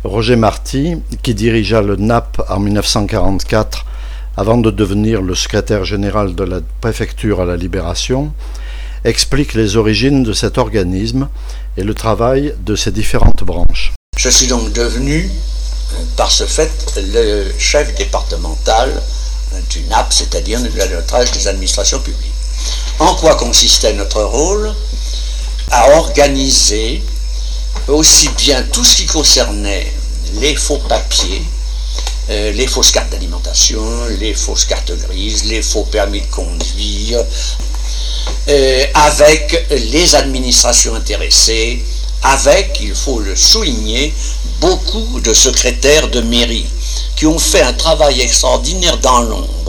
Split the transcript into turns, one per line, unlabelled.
Roger Marty, qui dirigea le NAP en 1944 avant de devenir le secrétaire général de la préfecture à la Libération, explique les origines de cet organisme et le travail de ses différentes branches.
Je suis donc devenu, par ce fait, le chef départemental du NAP, c'est-à-dire du pilotage des administrations publiques. En quoi consistait notre rôle? À organiser aussi bien tout ce qui concernait les faux papiers, les fausses cartes d'alimentation, les fausses cartes grises, les faux permis de conduire, avec les administrations intéressées, avec, il faut le souligner, beaucoup de secrétaires de mairie qui ont fait un travail extraordinaire dans l'ombre.